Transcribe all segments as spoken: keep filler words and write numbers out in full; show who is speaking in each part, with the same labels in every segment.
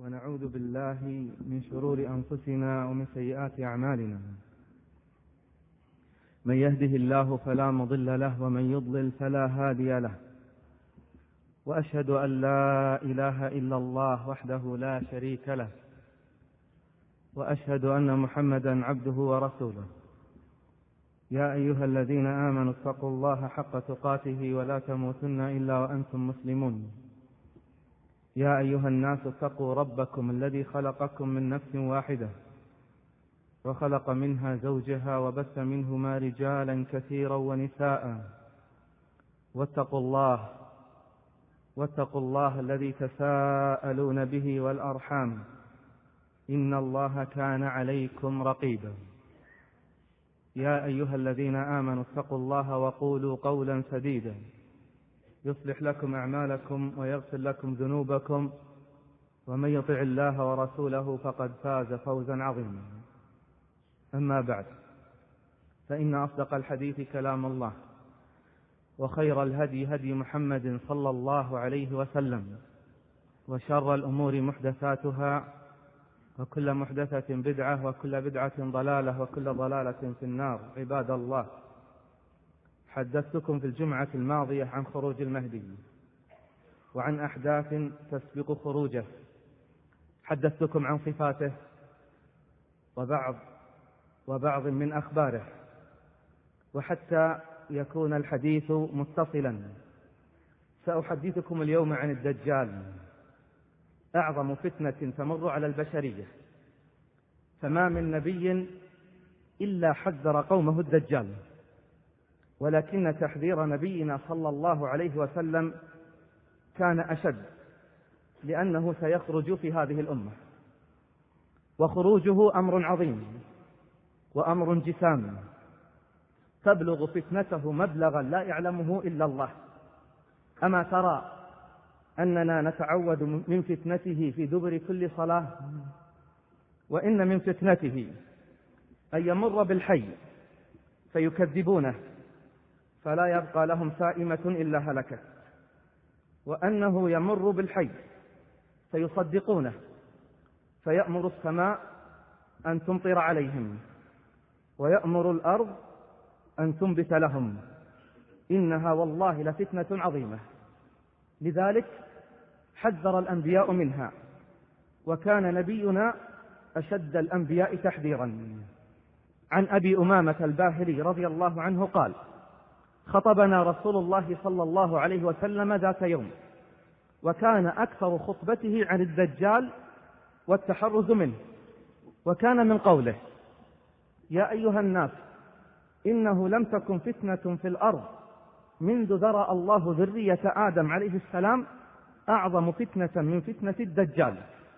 Speaker 1: ونعوذ بالله من شرور أنفسنا ومن سيئات أعمالنا. من يهده الله فلا مضل له ومن يضلل فلا هادي له، وأشهد أن لا إله إلا الله وحده لا شريك له، وأشهد أن محمدا عبده ورسوله. يا أيها الذين آمنوا اتقوا الله حق تقاته ولا تموتن إلا وأنتم مسلمون. يا أيها الناس اتقوا ربكم الذي خلقكم من نفس واحدة وخلق منها زوجها وبث منهما رجالا كثيرا ونساء، واتقوا الله واتقوا الله الذي تساءلون به والأرحام، إن الله كان عليكم رقيبا. يا أيها الذين آمنوا اتقوا الله وقولوا قولا سديدا يصلح لكم أعمالكم ويغفر لكم ذنوبكم، ومن يطع الله ورسوله فقد فاز فوزا عظيما. أما بعد، فإن أصدق الحديث كلام الله، وخير الهدي هدي محمد صلى الله عليه وسلم، وشر الأمور محدثاتها، وكل محدثة بدعة، وكل بدعة ضلالة، وكل ضلالة في النار. عباد الله، حدثتكم في الجمعة الماضية عن خروج المهدي وعن أحداث تسبق خروجه، حدثتكم عن صفاته وبعض وبعض من أخباره. وحتى يكون الحديث متصلا، سأحدثكم اليوم عن الدجال، أعظم فتنة تمر على البشرية، فما من نبي إلا حذر قومه الدجال، ولكن تحذير نبينا صلى الله عليه وسلم كان أشد، لأنه سيخرج في هذه الأمة، وخروجه أمر عظيم وأمر جسام، تبلغ فتنته مبلغا لا يعلمه إلا الله. أما ترى أننا نتعود من فتنته في دبر كل صلاة؟ وإن من فتنته أن يمر بالحي فيكذبونه فلا يبقى لهم سائمة إلا هلكت، وأنه يمر بالحي فيصدقونه فيأمر السماء أن تمطر عليهم، ويأمر الأرض أن تنبت لهم. إنها والله لفتنة عظيمة، لذلك حذر الأنبياء منها، وكان نبينا أشد الأنبياء تحذيرا. عن أبي أمامة الباهلي رضي الله عنه قال: خطبنا رسول الله صلى الله عليه وسلم ذات يوم، وكان أكثر خطبته عن الدجال والتحرز منه، وكان من قوله: يا أيها الناس، إنه لم تكن فتنة في الأرض منذ ذرأ الله ذرية آدم عليه السلام أعظم فتنة من فتنة الدجال،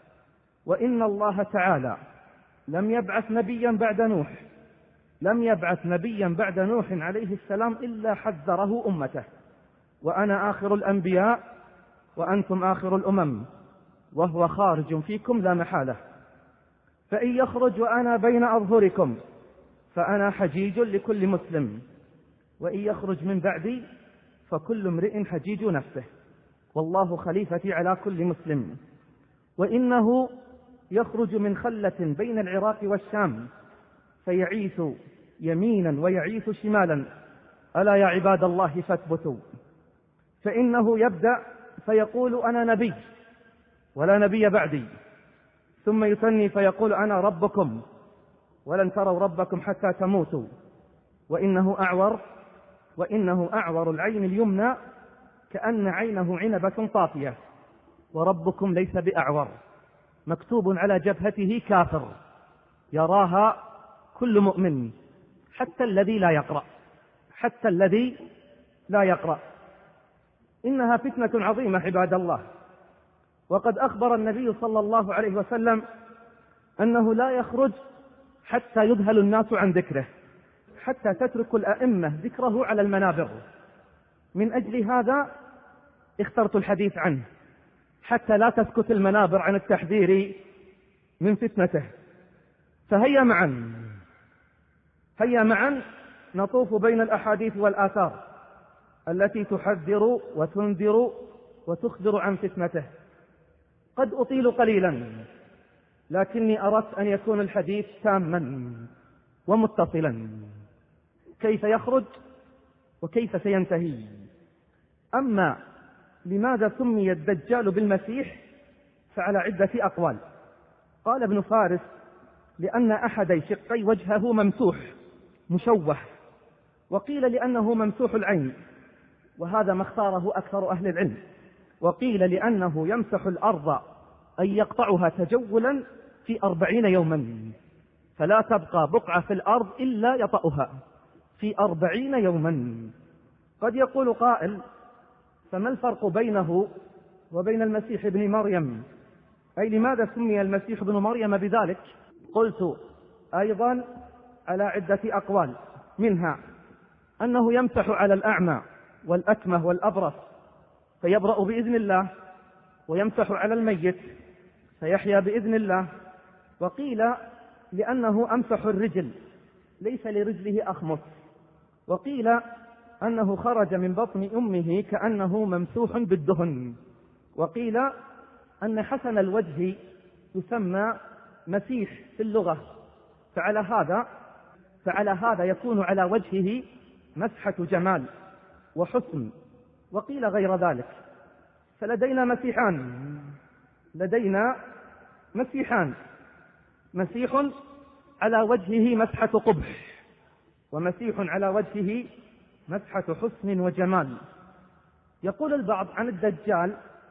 Speaker 1: وإن الله تعالى لم يبعث نبيا بعد نوح لم يبعث نبيا بعد نوح عليه السلام إلا حذره أمته، وأنا آخر الأنبياء وأنتم آخر الأمم، وهو خارج فيكم لا محالة، فإن يخرج وأنا بين أظهركم فأنا حجيج لكل مسلم، وإن يخرج من بعدي فكل امرئ حجيج نفسه، والله خليفتي على كل مسلم. وإنه يخرج من خلة بين العراق والشام فيعيث يمينا ويعيث شمالا، ألا يا عباد الله فاثبتوا، فإنه يبدأ فيقول أنا نبي ولا نبي بعدي، ثم يثني فيقول أنا ربكم ولن تروا ربكم حتى تموتوا، وإنه أعور وإنه أعور العين اليمنى كأن عينه عنبة طافية، وربكم ليس بأعور، مكتوب على جبهته كافر، يراها كل مؤمن حتى الذي لا يقرأ حتى الذي لا يقرأ. إنها فتنة عظيمة عباد الله، وقد أخبر النبي صلى الله عليه وسلم أنه لا يخرج حتى يذهل الناس عن ذكره، حتى تترك الأئمة ذكره على المنابر. من أجل هذا اخترت الحديث عنه، حتى لا تسكت المنابر عن التحذير من فتنته. فهيا معا هيا معا نطوف بين الأحاديث والآثار التي تحذر وتنذر وتخبر عن فتنته. قد أطيل قليلا، لكني أردت أن يكون الحديث تاما ومتصلا. كيف يخرج وكيف سينتهي؟ أما لماذا سمي الدجال بالمسيح فعلى عدة أقوال. قال ابن فارس: لأن أحدي شقي وجهه ممسوح مشوه، وقيل لأنه ممسوح العين، وهذا ما اختاره أكثر أهل العلم، وقيل لأنه يمسح الأرض أي يقطعها تجولا في أربعين يوما، فلا تبقى بقعة في الأرض إلا يطأها في أربعين يوما. قد يقول قائل: فما الفرق بينه وبين المسيح ابن مريم؟ أي لماذا سمي المسيح ابن مريم بذلك؟ قلت أيضا على عدة أقوال، منها أنه يمسح على الأعمى والأكمه والأبرص فيبرأ بإذن الله، ويمسح على الميت فيحيا بإذن الله. وقيل لأنه أمسح الرجل ليس لرجله أخمص، وقيل أنه خرج من بطن أمه كأنه ممسوح بالدهن، وقيل أن حسن الوجه يسمى مسيح في اللغة، فعلى هذا فعلى هذا يكون على وجهه مسحة جمال وحسن، وقيل غير ذلك. فلدينا مسيحان لدينا مسيحان مسيح على وجهه مسحة قبح، ومسيح على وجهه مسحة حسن وجمال. يقول البعض عن الدجال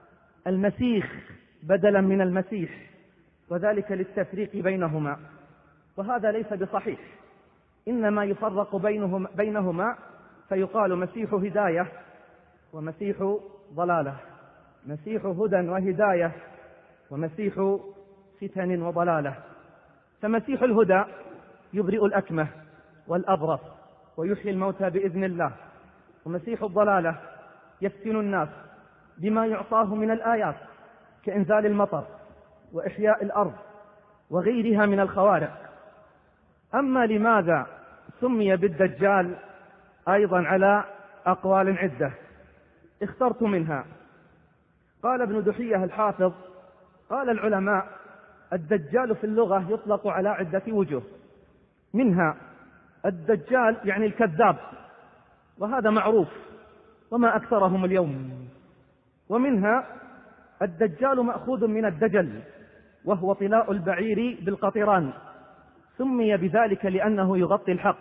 Speaker 1: المسيخ بدلا من المسيح، وذلك للتفريق بينهما، وهذا ليس بصحيح، إنما يفرق بينهما, بينهما فيقال مسيح هداية ومسيح ضلالة، مسيح هدى وهداية ومسيح فتن وضلالة. فمسيح الهدى يبرئ الأكمه والأبرص ويحيي الموتى بإذن الله، ومسيح الضلالة يفتن الناس بما يعطاه من الآيات كإنزال المطر وإحياء الأرض وغيرها من الخوارق. أما لماذا سمي بالدجال أيضا على أقوال عدة، اخترت منها. قال ابن دحية الحافظ: قال العلماء: الدجال في اللغة يطلق على عدة وجوه، منها الدجال يعني الكذاب، وهذا معروف وما أكثرهم اليوم، ومنها الدجال مأخوذ من الدجل وهو طلاء البعير بالقطران، سمي بذلك لأنه يغطي الحق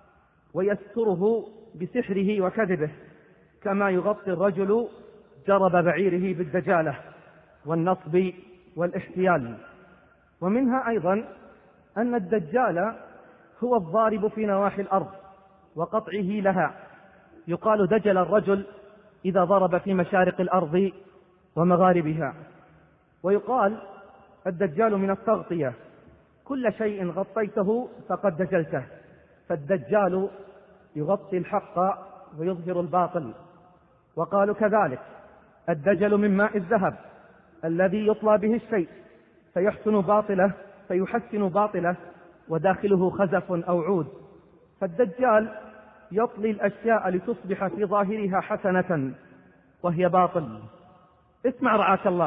Speaker 1: ويستره بسحره وكذبه، كما يغطي الرجل جرب بعيره بالدجالة والنصب والاحتيال. ومنها أيضا أن الدجال هو الضارب في نواحي الأرض وقطعه لها، يقال دجل الرجل إذا ضرب في مشارق الأرض ومغاربها. ويقال الدجال من التغطية، كل شيء غطيته فقد دجلته، فالدجال يغطي الحق ويظهر الباطل. وقالوا كذلك الدجل من ماء الذهب الذي يطلى به الشيء فيحسن باطله فيحسن باطله وداخله خزف أو عود، فالدجال يطلي الأشياء لتصبح في ظاهرها حسنة وهي باطل. اسمع رعاك الله،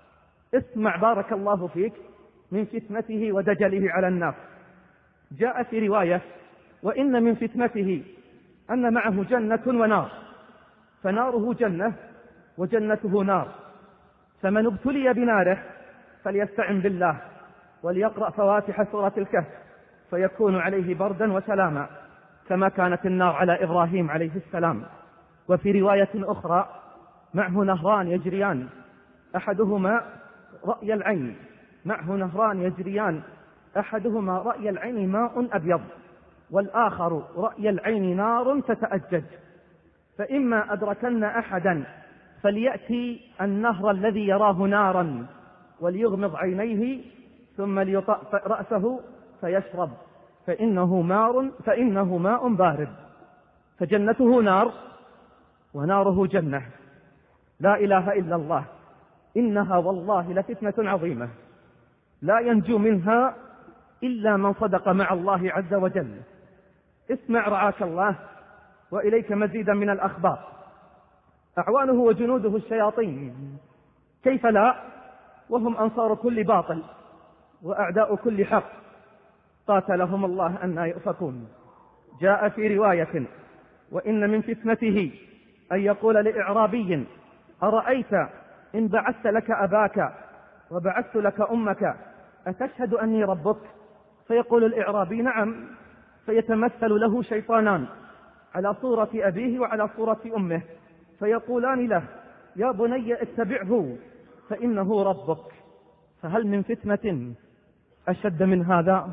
Speaker 1: اسمع بارك الله فيك من فتنته ودجله على الناس. جاء في رواية: وإن من فتنته أن معه جنة ونار، فناره جنة وجنته نار، فمن ابتلي بناره فليستعن بالله وليقرأ فواتح سورة الكهف فيكون عليه بردا وسلاما، كما كانت النار على إبراهيم عليه السلام. وفي رواية أخرى: معه نهران يجريان، أحدهما رأي العين، معه نهران يجريان أحدهما رأي العين ماء أبيض، والآخر رأي العين نار تتأجج، فإما أدركن أحدا فليأتي النهر الذي يراه نارا وليغمض عينيه ثم ليطأ رأسه فيشرب، فإنه ماء فإنه ماء بارد، فجنته نار وناره جنة. لا إله إلا الله، إنها والله لفتنة عظيمة لا ينجو منها إلا من صدق مع الله عز وجل. اسمع رعاك الله وإليك مزيدا من الأخبار. أعوانه وجنوده الشياطين، كيف لا وهم أنصار كل باطل وأعداء كل حق، قاتلهم الله أن يؤفكون. جاء في رواية: وإن من فتنته أن يقول لإعرابي: أرأيت إن بعثت لك أباك وبعثت لك أمك أتشهد أني ربك؟ فيقول الإعرابي: نعم. فيتمثل له شيطانان على صورة أبيه وعلى صورة أمه، فيقولان له: يا بني اتبعه فإنه ربك. فهل من فتنة أشد من هذا؟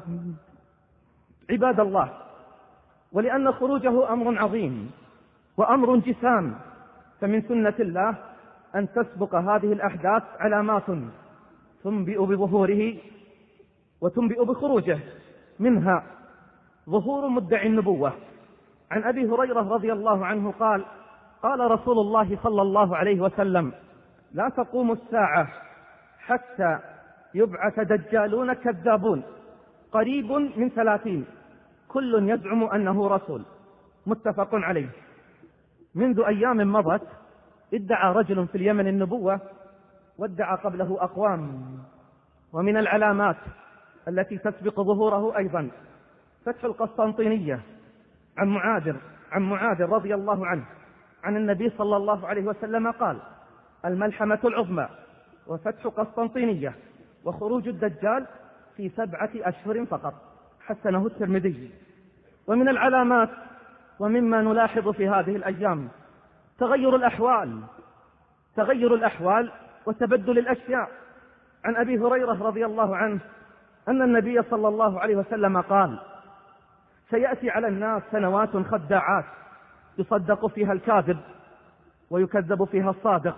Speaker 1: عباد الله، ولأن خروجه أمر عظيم وأمر جسام، فمن سنة الله أن تسبق هذه الأحداث علامات تنبئ بظهوره وتنبئ بخروجه، منها ظهور مدعي النبوة. عن أبي هريرة رضي الله عنه قال: قال رسول الله صلى الله عليه وسلم: لا تقوم الساعة حتى يبعث دجالون كذابون قريب من ثلاثين كل يزعم أنه رسول. متفق عليه. منذ أيام مضت ادعى رجل في اليمن النبوة وادعى قبله أقوام. ومن العلامات التي تسبق ظهوره أيضا فتح القسطنطينية عن معاذ عن معاذ رضي الله عنه عن النبي صلى الله عليه وسلم قال: الملحمة العظمى وفتح قسطنطينية وخروج الدجال في سبعة أشهر فقط. حسنه الترمذي. ومن العلامات ومما نلاحظ في هذه الأيام تغير الأحوال تغير الأحوال وتبدل الأشياء. عن أبي هريرة رضي الله عنه أن النبي صلى الله عليه وسلم قال: سيأتي على الناس سنوات خداعات يصدق فيها الكاذب ويكذب فيها الصادق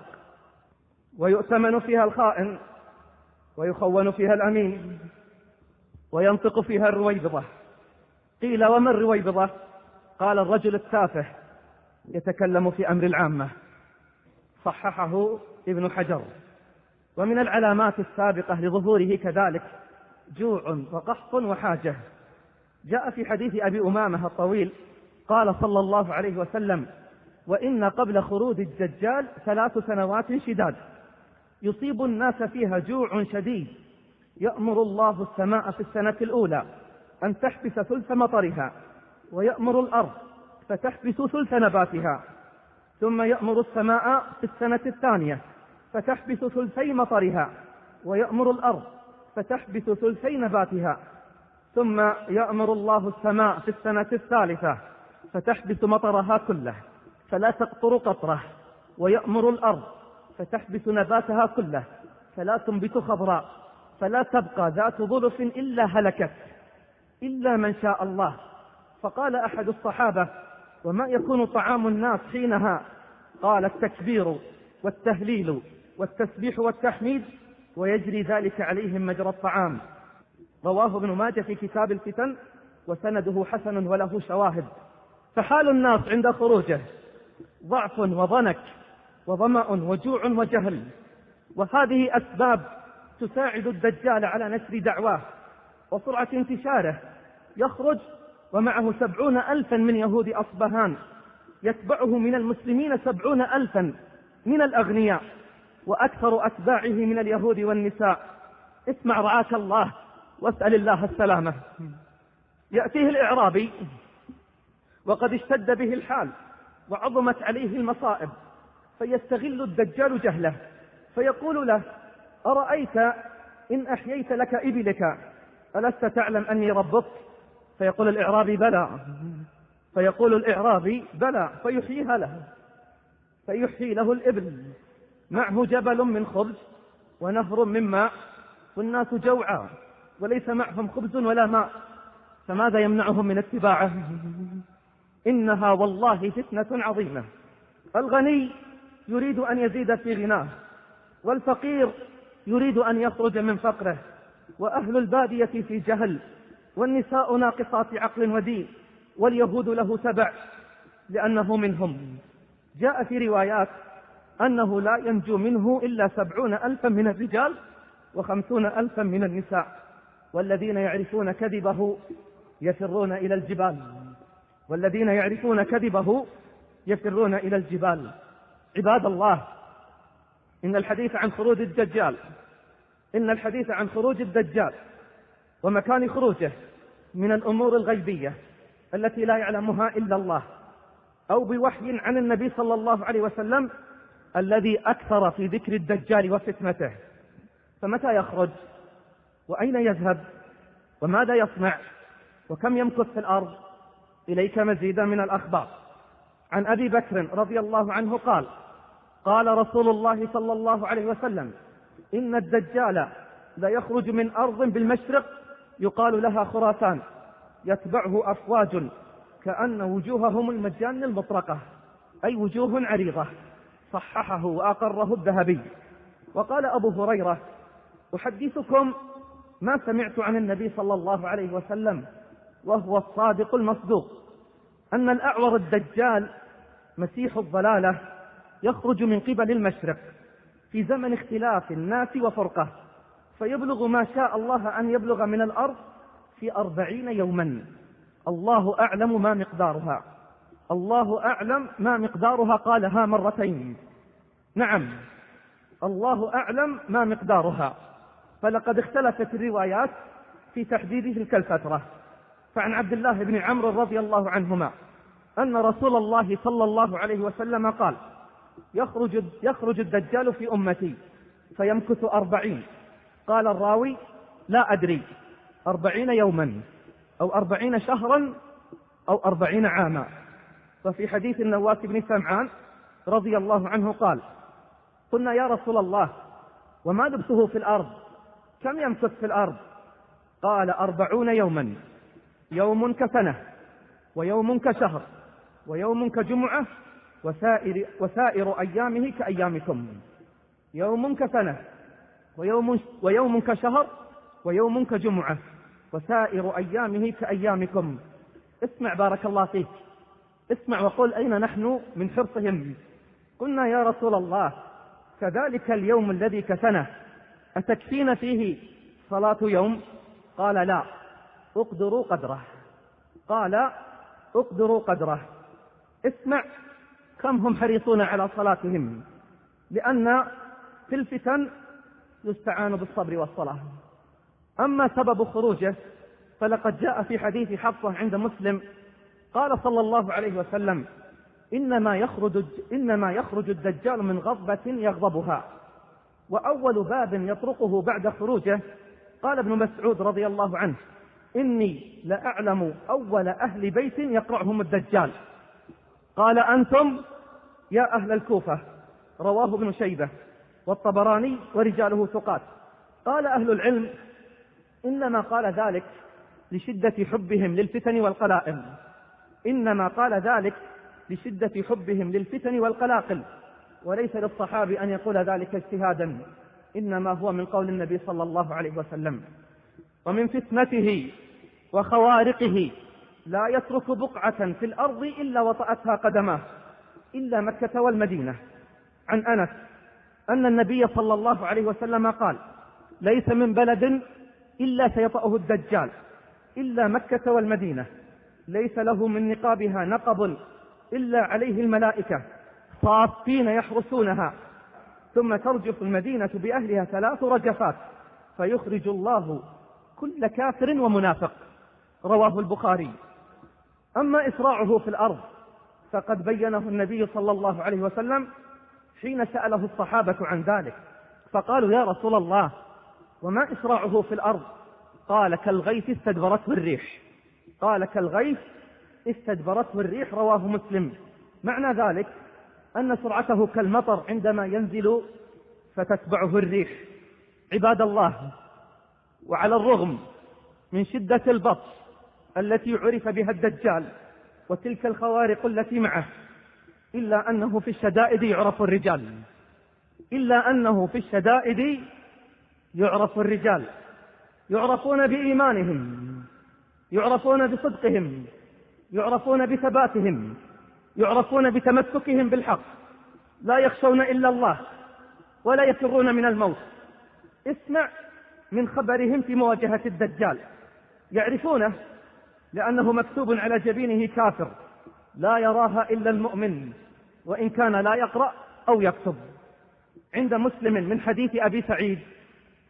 Speaker 1: ويؤتمن فيها الخائن ويخون فيها الأمين وينطق فيها الرويبضة. قيل: وما الرويبضة؟ قال: الرجل التافه يتكلم في أمر العامة. صححه ابن حجر. ومن العلامات السابقة لظهوره كذلك جوع وقحط وحاجة. جاء في حديث أبي أمامة الطويل قال صلى الله عليه وسلم: وإن قبل خروج الدجال ثلاث سنوات شداد يصيب الناس فيها جوع شديد، يأمر الله السماء في السنة الأولى أن تحبس ثلث مطرها، ويأمر الأرض فتحبس ثلث نباتها، ثم يأمر السماء في السنة الثانية فتحبس ثلثي مطرها، ويأمر الأرض فتحبس ثلثي نباتها، ثم يأمر الله السماء في السنة الثالثة فتحبس مطرها كله فلا تقطر قطرة، ويأمر الأرض فتحبس نباتها كله فلا تنبت خضراء، فلا تبقى ذات ظلف إلا هلكت إلا من شاء الله. فقال أحد الصحابة: وما يكون طعام الناس حينها؟ قال: التكبير والتهليل والتسبيح والتحميد، ويجري ذلك عليهم مجرى الطعام. رواه ابن ماجه في كتاب الفتن وسنده حسن وله شواهد. فحال الناس عند خروجه ضعف وضنك وظمأ وجوع وجهل، وهذه أسباب تساعد الدجال على نشر دعواه وسرعة انتشاره. يخرج ومعه سبعون ألفا من يهود أصبهان، يتبعه من المسلمين سبعون ألفا من الأغنياء، وأكثر أتباعه من اليهود والنساء. اسمع رعاك الله واسأل الله السلامة. يأتيه الإعرابي وقد اشتد به الحال وعظمت عليه المصائب، فيستغل الدجال جهله فيقول له: أرأيت إن أحييت لك إبلك ألست تعلم أني ربك؟ فيقول الإعرابي: بلى. فيقول الإعرابي: بلى. فيحييها له فيحيي له الإبل، معه جبل من خبز ونهر من ماء، والناس جوعى وليس معهم خبز ولا ماء، فماذا يمنعهم من اتباعه؟ إنها والله فتنة عظيمة. الغني يريد أن يزيد في غناه، والفقير يريد أن يخرج من فقره، وأهل البادية في جهل، والنساء ناقصات عقل ودين، واليهود له تبع لأنه منهم. جاء في روايات أنه لا ينجو منه إلا سبعون ألفا من الرجال وخمسون ألفا من النساء، والذين يعرفون كذبه يفرون إلى الجبال والذين يعرفون كذبه يفرون إلى الجبال. عباد الله، إن الحديث عن خروج الدجال إن الحديث عن خروج الدجال ومكان خروجه من الأمور الغيبية التي لا يعلمها إلا الله، أو بوحي عن النبي صلى الله عليه وسلم الذي أكثر في ذكر الدجال وفتنته. فمتى يخرج؟ وأين يذهب؟ وماذا يصنع؟ وكم يمكث في الأرض؟ إليك مزيدا من الأخبار. عن أبي بكر رضي الله عنه قال: قال رسول الله صلى الله عليه وسلم: إن الدجال لا يخرج من أرض بالمشرق يقال لها خراسان، يتبعه أفواج كأن وجوههم المجان المطرقة، أي وجوه عريضة. صححه وأقره الذهبي. وقال أبو هريرة: أحدثكم ما سمعت عن النبي صلى الله عليه وسلم وهو الصادق المصدوق، أن الأعور الدجال مسيح الضلالة يخرج من قبل المشرق في زمن اختلاف الناس وفرقه، فيبلغ ما شاء الله أن يبلغ من الأرض في أربعين يوما، الله أعلم ما مقدارها. الله أعلم ما مقدارها قالها مرتين. نعم، الله أعلم ما مقدارها، فلقد اختلفت الروايات في تحديد تلك الفترة. فعن عبد الله بن عمرو رضي الله عنهما أن رسول الله صلى الله عليه وسلم قال: يخرج, يخرج الدجال في أمتي فيمكث أربعين. قال الراوي: لا أدري، أربعين يوما أو أربعين شهرا أو أربعين عاما. وفي حديث النواس بن سمعان رضي الله عنه قال: قلنا يا رسول الله وما لبثه في الأرض، كم يمكث في الأرض؟ قال: أربعون يوما، يوم كسنة ويوم كشهر ويوم كجمعة وسائر, وسائر أيامه كأيامكم. يوم كسنة ويوم, ويوم كشهر ويوم كجمعة وسائر أيامه كأيامكم. اسمع بارك الله فيك، اسمع وقل أين نحن من حرصهم. قلنا يا رسول الله كذلك اليوم الذي كسنة أتكفين فيه صلاة يوم؟ قال: لا، اقدروا قدره. قال: اقدروا قدره. اسمع كم هم حريصون على صلاتهم، لأن في الفتن يستعان بالصبر والصلاة. أما سبب خروجه فلقد جاء في حديث حفصة عند مسلم قال صلى الله عليه وسلم: إنما يخرج, إنما يخرج الدجال من غضبة يغضبها. وأول باب يطرقه بعد خروجه قال ابن مسعود رضي الله عنه: إني لأعلم أول أهل بيت يقرعهم الدجال. قال: أنتم يا أهل الكوفة. رواه ابن شيبة والطبراني ورجاله ثقات. قال أهل العلم: إنما قال ذلك لشدة حبهم للفتن والقلائل، إنما قال ذلك لشدة حبهم للفتن والقلاقل، وليس للصحابي أن يقول ذلك اجتهادا، إنما هو من قول النبي صلى الله عليه وسلم. ومن فتنته وخوارقه لا يترك بقعة في الأرض إلا وطأتها قدماه، إلا مكة والمدينة. عن أنس أن النبي صلى الله عليه وسلم قال: ليس من بلد إلا سيطأه الدجال إلا مكة والمدينة، ليس له من نقابها نقب إلا عليه الملائكة صافين يحرسونها، ثم ترجف المدينة بأهلها ثلاث رجفات فيخرج الله كل كافر ومنافق. رواه البخاري. أما إسراعه في الأرض فقد بينه النبي صلى الله عليه وسلم حين سأله الصحابة عن ذلك، فقالوا: يا رسول الله وما إسراعه في الأرض؟ قال: كالغيث استدبرته الريح. قال: كالغيث استدبرته الريح. رواه مسلم. معنى ذلك أن سرعته كالمطر عندما ينزل فتتبعه الريح. عباد الله، وعلى الرغم من شدة البطش التي عرف بها الدجال وتلك الخوارق التي معه، إلا أنه في الشدائد يعرف الرجال، إلا أنه في الشدائد يعرف الرجال، يعرفون بإيمانهم، يعرفون بصدقهم، يعرفون بثباتهم، يعرفون بتمسكهم بالحق، لا يخشون إلا الله ولا يفرون من الموت. اسمع من خبرهم في مواجهة الدجال. يعرفونه لأنه مكتوب على جبينه: كافر لا يراها إلا المؤمن وإن كان لا يقرأ أو يكتب. عند مسلم من حديث أبي سعيد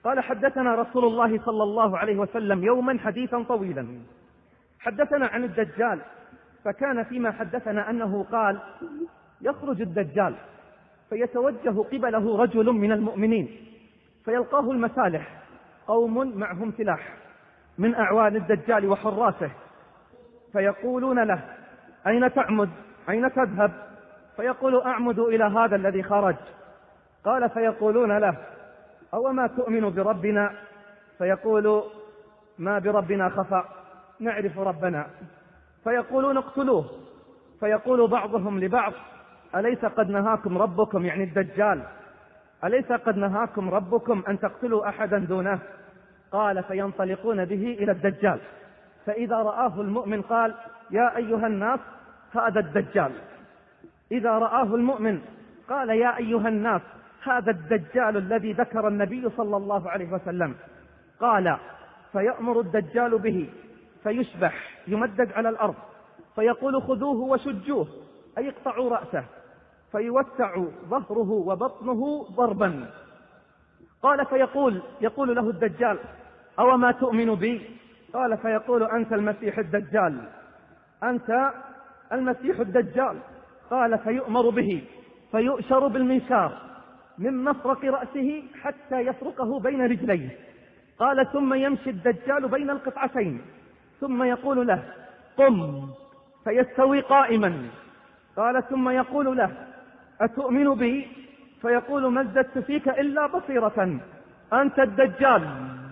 Speaker 1: قال: حدثنا رسول الله صلى الله عليه وسلم يوما حديثا طويلا، حدثنا عن الدجال، فكان فيما حدثنا أنه قال: يخرج الدجال فيتوجه قبله رجل من المؤمنين فيلقاه المسالح، قوم معهم سلاح من أعوان الدجال وحراسه، فيقولون له: أين تعمد؟ أين تذهب؟ فيقول: أعمد إلى هذا الذي خرج. قال: فيقولون له: أو ما تؤمن بربنا؟ فيقول: ما بربنا خفى، نعرف ربنا. فيقولون: اقتلوه. فيقول بعضهم لبعض: أليس قد نهاكم ربكم، يعني الدجال، أليس قد نهاكم ربكم أن تقتلوا أحدا دونه؟ قال: فينطلقون به إلى الدجال، فإذا رآه المؤمن قال: يا أيها الناس هذا الدجال. إذا رآه المؤمن قال: يا أيها الناس هذا الدجال الذي ذكر النبي صلى الله عليه وسلم. قال: فيأمر الدجال به فيشبح، يمدد على الأرض، فيقول: خذوه وشجوه، أي اقطعوا رأسه، فيوسع ظهره وبطنه ضربا. قال: فيقول يقول له الدجال: أو ما تؤمن بي؟ قال: فيقول: أنت المسيح الدجال، أنت المسيح الدجال. قال: فيؤمر به فيؤشر بالمنشار من مفرق رأسه حتى يفرقه بين رجليه. قال: ثم يمشي الدجال بين القطعتين، ثم يقول له: قم، فيستوي قائما. قال: ثم يقول له: أتؤمن بي؟ فيقول: ما ازددت فيك إلا بصيرة، أنت الدجال.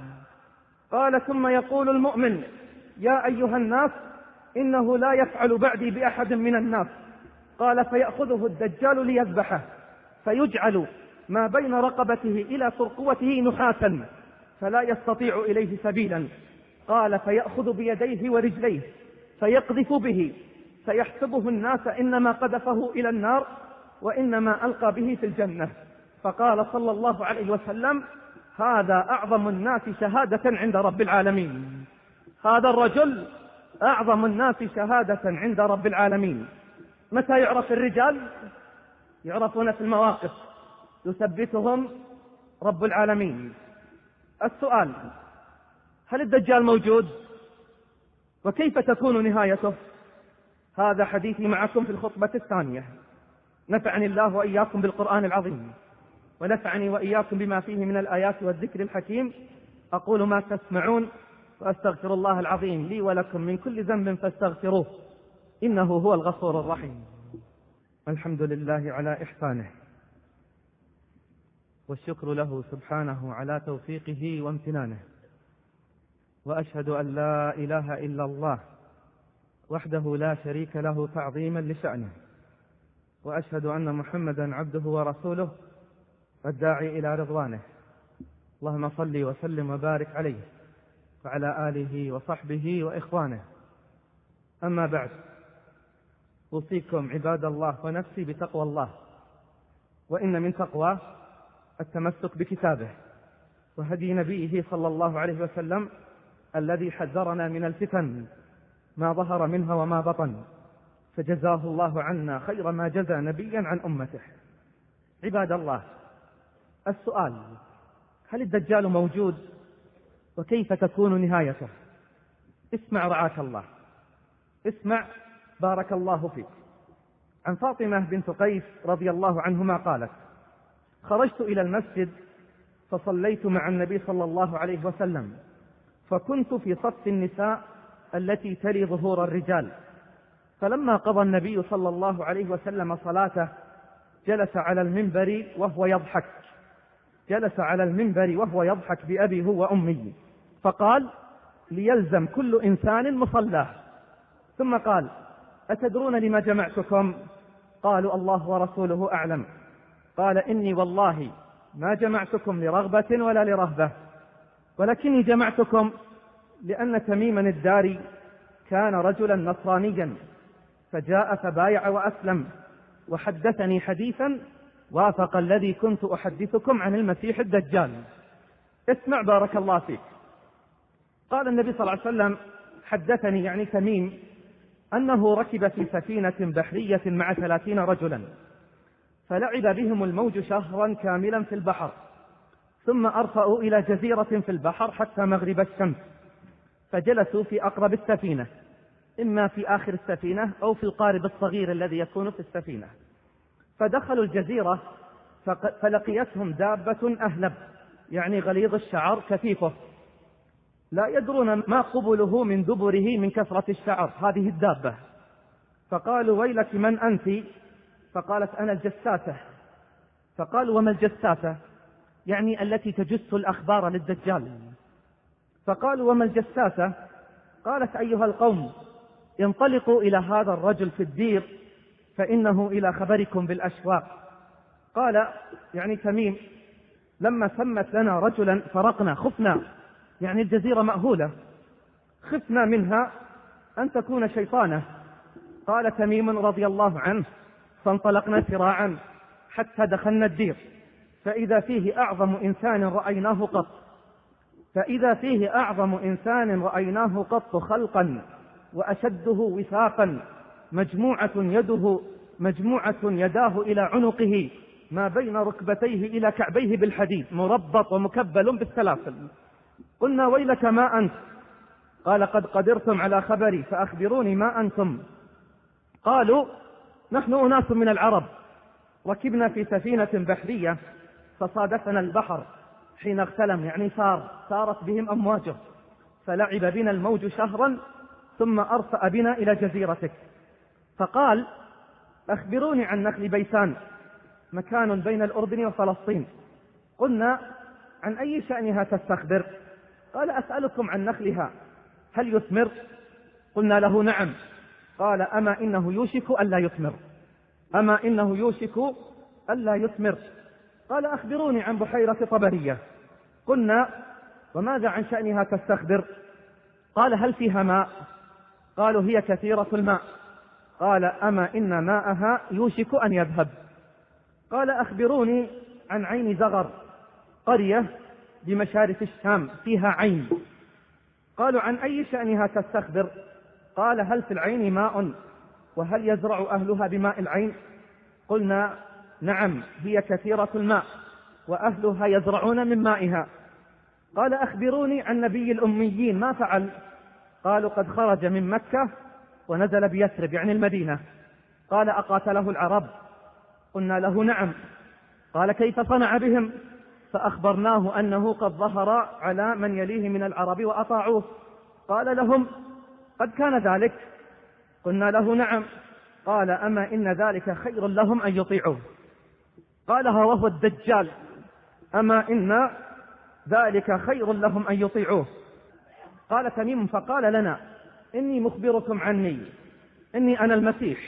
Speaker 1: قال: ثم يقول المؤمن: يا أيها الناس إنه لا يفعل بعدي بأحد من الناس. قال: فيأخذه الدجال ليذبحه، فيجعل ما بين رقبته إلى ترقوته نحاسا فلا يستطيع إليه سبيلا. قال: فيأخذ بيديه ورجليه فيقذف به، فيحسبه الناس إنما قذفه إلى النار وإنما ألقى به في الجنة. فقال صلى الله عليه وسلم: هذا أعظم الناس شهادة عند رب العالمين. هذا الرجل أعظم الناس شهادة عند رب العالمين. متى يعرف الرجال؟ يعرفون في المواقف، يثبتهم رب العالمين. السؤال: هل الدجال موجود؟ وكيف تكون نهايته؟ هذا حديثي معكم في الخطبة الثانية. نفعني الله وإياكم بالقرآن العظيم، ونفعني وإياكم بما فيه من الآيات والذكر الحكيم. أقول ما تسمعون، وأستغفر الله العظيم لي ولكم من كل ذنب فاستغفروه، إنه هو الغفور الرحيم. الحمد لله على إحسانه، والشكر له سبحانه على توفيقه وامتنانه، وأشهد أن لا إله إلا الله وحده لا شريك له تعظيما لشأنه، وأشهد أن محمدا عبده ورسوله الداعي إلى رضوانه. اللهم صل وسلم وبارك عليه وعلى آله وصحبه وإخوانه. أما بعد، أوصيكم عباد الله ونفسي بتقوى الله، وإن من تقوى التمسك بكتابه وهدي نبيه صلى الله عليه وسلم الذي حذرنا من الفتن ما ظهر منها وما بطن، فجزاه الله عنا خير ما جزى نبيا عن أمته. عباد الله، السؤال: هل الدجال موجود؟ وكيف تكون نهايته؟ اسمع رعاك الله، اسمع بارك الله فيك. عن فاطمة بنت قيس رضي الله عنهما قالت: خرجت إلى المسجد فصليت مع النبي صلى الله عليه وسلم، فكنت في صف النساء التي تلي ظهور الرجال، فلما قضى النبي صلى الله عليه وسلم صلاته جلس على المنبر وهو يضحك جلس على المنبر وهو يضحك بأبي هو وأمي، فقال: ليلزم كل إنسان مصلاه. ثم قال: أتدرون لما جمعتكم؟ قالوا: الله ورسوله أعلم. قال: إني والله ما جمعتكم لرغبة ولا لرهبة، ولكني جمعتكم لأن تميما الداري كان رجلا نصرانيا، فجاء فبايع وأسلم، وحدثني حديثا وافق الذي كنت أحدثكم عن المسيح الدجال. اسمع بارك الله فيك. قال النبي صلى الله عليه وسلم: حدثني، يعني تميم، أنه ركب في سفينة بحرية مع ثلاثين رجلا، فلعب بهم الموج شهرا كاملا في البحر، ثم أرفأوا إلى جزيرة في البحر حتى مغرب الشمس، فجلسوا في أقرب السفينة، إما في آخر السفينة أو في القارب الصغير الذي يكون في السفينة. فدخلوا الجزيرة فلقيتهم دابة أهلب، يعني غليظ الشعر كثيفه، لا يدرون ما قبله من دبره من كثرة الشعر هذه الدابة. فقالوا ويلك من أنت؟ فقالت أنا الجساسة. فقالوا وما الجساسة؟ يعني التي تجس الأخبار للدجال. فقالوا وما الجساسة؟ قالت أيها القوم انطلقوا إلى هذا الرجل في الدير فإنه إلى خبركم بالأشواق. قال يعني تميم لما سمت لنا رجلا فرقنا، خفنا، يعني الجزيرة مأهولة، خفنا منها أن تكون شيطانة. قال تميم رضي الله عنه فانطلقنا سراعا حتى دخلنا الدير، فإذا فيه أعظم إنسان رأيناه قط فإذا فيه أعظم إنسان رأيناه قط خلقا وأشده وثاقا، مجموعة يده مجموعة يداه إلى عنقه ما بين ركبتيه إلى كعبيه بالحديد، مربط ومكبل بالسلاسل. قلنا ويلك ما أنت؟ قال قد قدرتم على خبري فأخبروني ما أنتم. قالوا نحن أناس من العرب ركبنا في سفينة بحرية فصادفنا البحر حين اغتلم، يعني صار صارت بهم أمواجه، فلعب بنا الموج شهرا ثم أرفأ بنا إلى جزيرتك. فقال أخبروني عن نخل بيسان، مكان بين الأردن وفلسطين. قلنا عن أي شأنها تستخبر؟ قال أسألكم عن نخلها هل يثمر؟ قلنا له نعم. قال أما إنه يوشك ألا يثمر أما إنه يوشك ألا يثمر. قال أخبروني عن بحيرة طبرية. قلنا وماذا عن شأنها تستخبر؟ قال هل فيها ماء؟ قالوا هي كثيرة الماء. قال أما إن ماءها يوشك أن يذهب. قال أخبروني عن عين زغر، قرية بمشارف الشام فيها عين. قالوا عن أي شأنها تستخبر؟ قال هل في العين ماء وهل يزرع أهلها بماء العين؟ قلنا نعم هي كثيرة الماء وأهلها يزرعون من مائها. قال أخبروني عن نبي الأميين ما فعل؟ قالوا قد خرج من مكة ونزل بيثرب يعني المدينة. قال أقاتله العرب؟ قلنا له نعم. قال كيف صنع بهم؟ فأخبرناه أنه قد ظهر على من يليه من العرب وأطاعوه. قال لهم قد كان ذلك؟ قلنا له نعم. قال أما إن ذلك خير لهم أن يطيعوه. قالها وهو الدجال، أما إن ذلك خير لهم أن يطيعوه. قال تميم فقال لنا إني مخبركم عني، إني أنا المسيح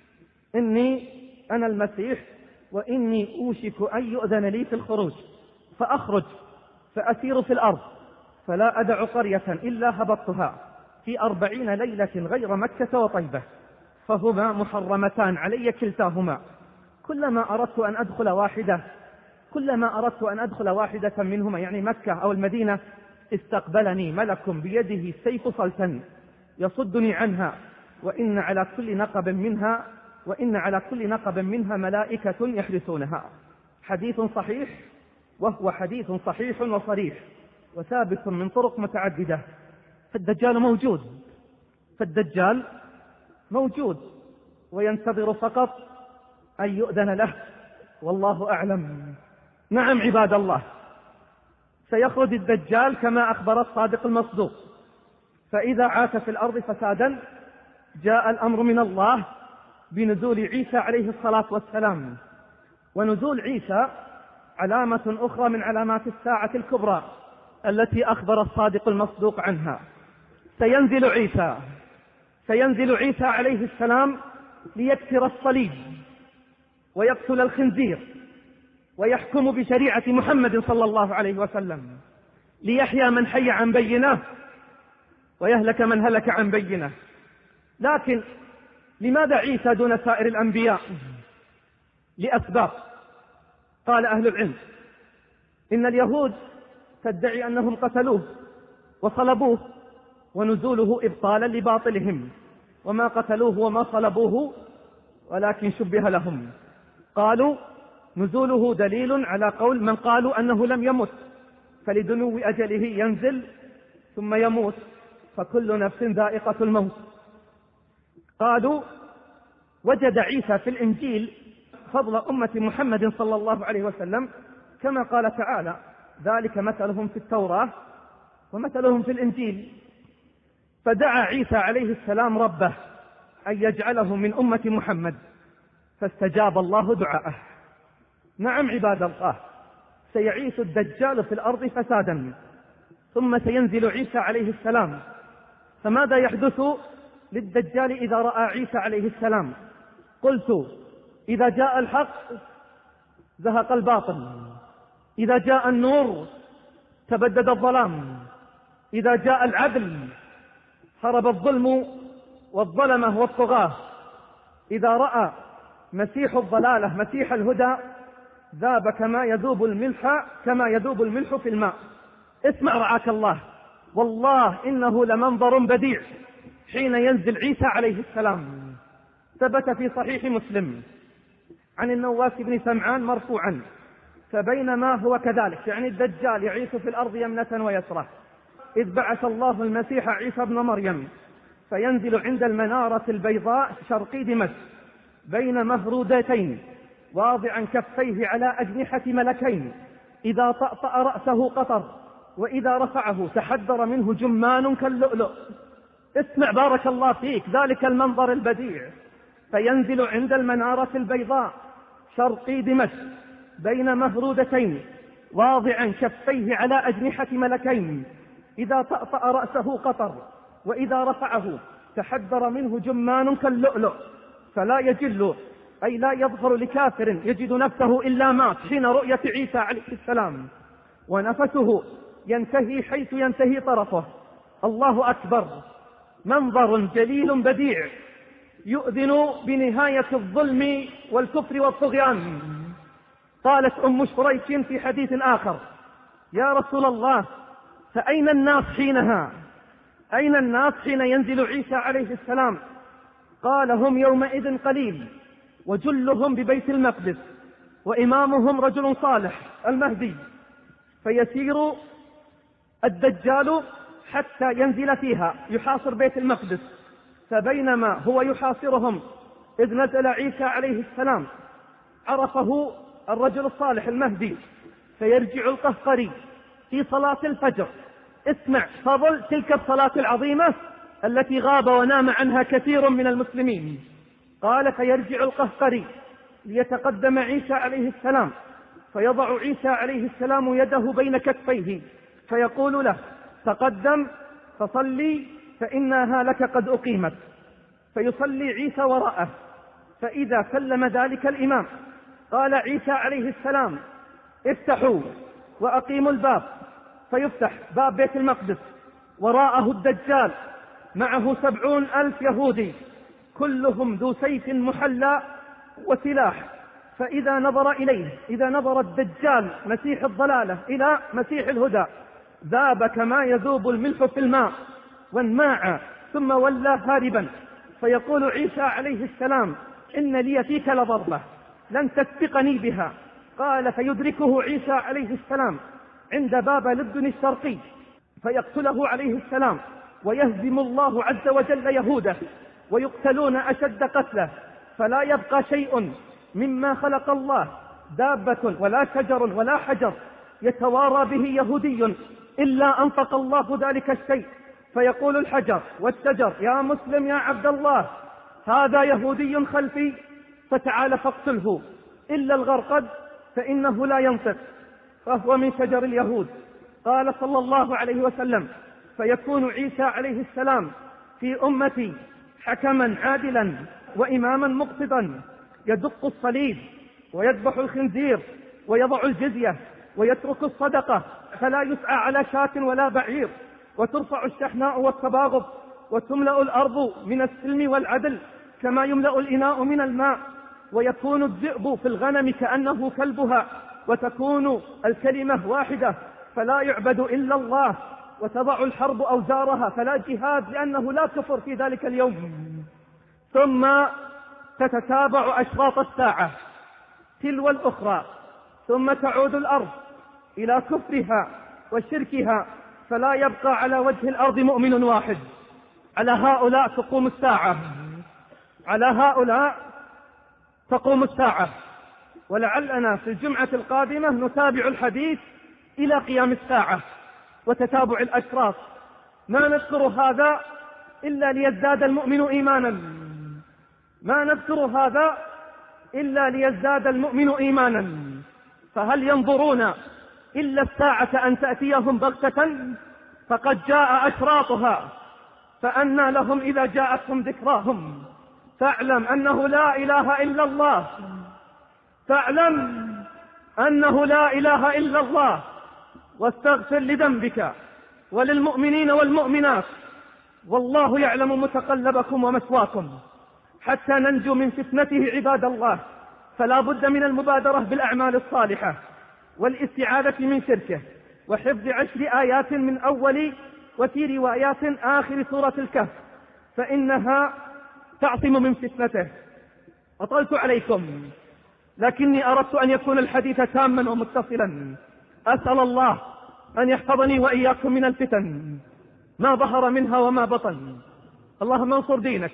Speaker 1: إني أنا المسيح وإني أوشك أن يؤذن لي في الخروج، فأخرج فأسير في الأرض فلا أدع قرية إلا هبطتها في أربعين ليلة غير مكة وطيبة، فهما محرمتان علي كلتاهما. كلما أردت أن أدخل واحدة كلما أردت أن أدخل واحدة منهما يعني مكة أو المدينة استقبلني ملك بيده سيف صلتا يصدني عنها، وإن على كل نقب منها وإن على كل نقب منها ملائكة يحرسونها. حديث صحيح، وهو حديث صحيح وصريح وثابت من طرق متعددة. فالدجال موجود فالدجال موجود وينتظر فقط أن يؤذن له، والله أعلم. نعم عباد الله، سيخرج الدجال كما أخبر الصادق المصدوق، فإذا عاش في الأرض فسادا جاء الأمر من الله بنزول عيسى عليه الصلاة والسلام. ونزول عيسى علامة أخرى من علامات الساعة الكبرى التي أخبر الصادق المصدوق عنها. سينزل عيسى سينزل عيسى عليه السلام ليكسر الصليب ويقتل الخنزير ويحكم بشريعة محمد صلى الله عليه وسلم، ليحيى من حي عن بينه ويهلك من هلك عن بينه. لكن لماذا عيسى دون سائر الأنبياء؟ لأسباب. قال أهل العلم إن اليهود تدعي أنهم قتلوه وصلبوه ونزوله إبطالا لباطلهم، وما قتلوه وما صلبوه ولكن شبه لهم. قالوا نزوله دليل على قول من قالوا أنه لم يمت فلدنو أجله ينزل ثم يموت، فكل نفس ذائقة الموت. قالوا وجد عيسى في الإنجيل فضل أمة محمد صلى الله عليه وسلم كما قال تعالى: ذلك مثلهم في التوراة ومثلهم في الإنجيل. فدعا عيسى عليه السلام ربه أن يجعله من أمة محمد، فاستجاب الله دعاءه. نعم عباد الله، سيعيش الدجال في الأرض فسادا، ثم سينزل عيسى عليه السلام. فماذا يحدث للدجال إذا رأى عيسى عليه السلام؟ قلت: إذا جاء الحق زهق الباطل، إذا جاء النور تبدد الظلام، إذا جاء العدل هرب الظلم والظلمة والطغاة، إذا رأى مسيح الضلالة مسيح الهدى ذاب كما يذوب الملح كما يذوب الملح في الماء. اسمع رعاك الله، والله إنه لمنظر بديع حين ينزل عيسى عليه السلام. ثبت في صحيح مسلم عن النواس بن سمعان مرفوعا: فبينما هو كذلك، يعني الدجال يعيش في الأرض يمنة ويسرة، إذ بعث الله المسيح عيسى بن مريم فينزل عند المنارة البيضاء شرقي دمشق بين مهرودتين واضعا كفيه على أجنحة ملكين، إذا طأطأ رأسه قطر وإذا رفعه تحدر منه جمان كاللؤلؤ. اسمع بارك الله فيك ذلك المنظر البديع. فينزل عند المنارة البيضاء شرقي دمشق بين مهرودتين واضعا كفيه على أجنحة ملكين، إذا طأطأ رأسه قطر وإذا رفعه تحدر منه جمان كاللؤلؤ، فلا يجل أي لا يظهر لكافر يجد نفسه إلا مات حين رؤية عيسى عليه السلام، ونفسه ينتهي حيث ينتهي طرفه. الله أكبر، منظر جليل بديع يؤذن بنهاية الظلم والكفر والطغيان. قالت أم شريك في حديث آخر: يا رسول الله، فأين الناس حينها؟ أين الناس حين ينزل عيسى عليه السلام؟ قال: هم يومئذ قليل، وجلهم ببيت المقدس، وإمامهم رجل صالح المهدي، فيسير الدجال حتى ينزل فيها يحاصر بيت المقدس. فبينما هو يحاصرهم إذ نزل عيسى عليه السلام عرفه الرجل الصالح المهدي، فيرجع القهقري في صلاة الفجر. اسمع فضل تلك الصلاة العظيمة التي غاب ونام عنها كثير من المسلمين. قال: فيرجع القهقري ليتقدم عيسى عليه السلام، فيضع عيسى عليه السلام يده بين كتفيه فيقول له: تقدم فصلي فإنها لك قد أقيمت. فيصلي عيسى وراءه، فإذا سلم ذلك الإمام قال عيسى عليه السلام: افتحوا وأقيموا الباب. فيفتح باب بيت المقدس، وراءه الدجال معه سبعون ألف يهودي كلهم ذو سيف محلى وسلاح. فإذا نظر إليه إذا نظر الدجال مسيح الضلالة إلى مسيح الهدى ذاب كما يذوب الملح في الماء وانماع، ثم ولى هاربا. فيقول عيسى عليه السلام: إن لي فيك لضربة لن تسبقني بها. قال: فيدركه عيسى عليه السلام عند باب لبن الشرقي فيقتله عليه السلام، ويهزم الله عز وجل يهوده ويقتلون أشد قتله، فلا يبقى شيء مما خلق الله، دابة ولا شجر ولا حجر يتوارى به يهودي إلا أنطق الله ذلك الشيء، فيقول الحجر والشجر: يا مسلم يا عبد الله، هذا يهودي خلفي فتعال فاقتله، إلا الغرقد فإنه لا ينطق فهو من شجر اليهود. قال صلى الله عليه وسلم: فيكون عيسى عليه السلام في أمتي حكما عادلا وإماما مقسطا، يدق الصليب ويذبح الخنزير ويضع الجزية ويترك الصدقة، فلا يسعى على شاة ولا بعير، وترفع الشحناء والتباغض، وتملأ الأرض من السلم والعدل كما يملأ الإناء من الماء، ويكون الذئب في الغنم كأنه كلبها، وتكون الكلمة واحدة فلا يعبد إلا الله، وتضع الحرب أوزارها فلا جهاد لأنه لا كفر في ذلك اليوم. ثم تتتابع أشراط الساعة تلو الأخرى، ثم تعود الأرض إلى كفرها وشركها، فلا يبقى على وجه الأرض مؤمن واحد. على هؤلاء تقوم الساعة، على هؤلاء تقوم الساعة. ولعلنا في الجمعة القادمة نتابع الحديث إلى قيام الساعة وتتابع الأشراط. ما نذكر هذا إلا ليزداد المؤمن إيمانا، ما نذكر هذا إلا ليزداد المؤمن إيمانا. فهل ينظرون إلا الساعة أن تأتيهم بغتة؟ فقد جاء أشراطها، فأنى لهم إذا جاءتهم ذكراهم. فاعلم أنه لا إله إلا الله، فاعلم أنه لا إله إلا الله، واستغفر لذنبك وللمؤمنين والمؤمنات، والله يعلم متقلبكم ومثواكم. حتى ننجو من فتنته عباد الله، فلا بد من المبادرة بالأعمال الصالحة والاستعاذة من شركه، وحفظ عشر آيات من أول وفي روايات آخر سورة الكهف، فإنها تعصم من فتنته. أطلت عليكم، لكني أردت أن يكون الحديث تاما ومتصلا. أسأل الله أن يحفظني وإياكم من الفتن ما ظهر منها وما بطن. اللهم انصر دينك،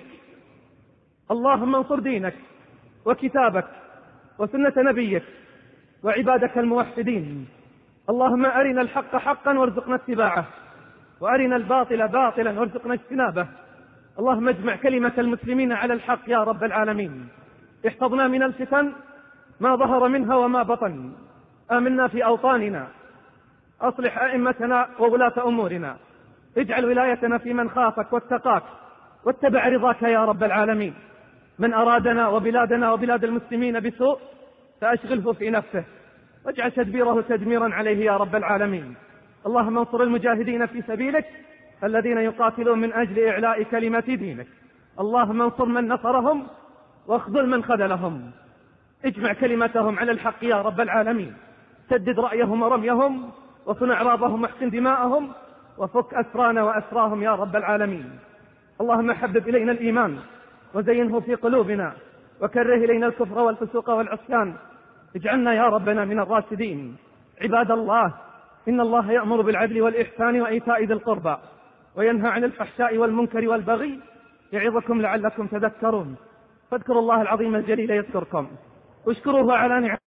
Speaker 1: اللهم انصر دينك وكتابك وسنة نبيك وعبادك الموحدين. اللهم أرنا الحق حقا وارزقنا اتباعه، وأرنا الباطل باطلا وارزقنا اجتنابه. اللهم اجمع كلمة المسلمين على الحق يا رب العالمين. احفظنا من الفتن ما ظهر منها وما بطن. آمنا في أوطاننا، أصلح أئمتنا وولاة أمورنا، اجعل ولايتنا في من خافك واتقاك واتبع رضاك يا رب العالمين. من أرادنا وبلادنا وبلاد المسلمين بسوء فأشغله في نفسه، واجعل تدبيره تدميرا عليه يا رب العالمين. اللهم انصر المجاهدين في سبيلك الذين يقاتلون من أجل إعلاء كلمة دينك. اللهم انصر من نصرهم واخذل من خذلهم، اجمع كلمتهم على الحق يا رب العالمين. سدد رأيهم ورميهم، وصن أعراضهم واحسن دماءهم، وفك أسرانا وأسراهم يا رب العالمين. اللهم حبب إلينا الإيمان وزينه في قلوبنا، وكره إلينا الكفر والفسوق والعصيان، اجعلنا يا ربنا من الراشدين. عباد الله، إن الله يأمر بالعدل والإحسان وإيتاء ذي القربى، وينهى عن الفحشاء والمنكر والبغي، يعظكم لعلكم تذكرون. فاذكروا الله العظيم الجليل يذكركم، واشكروه على نعمه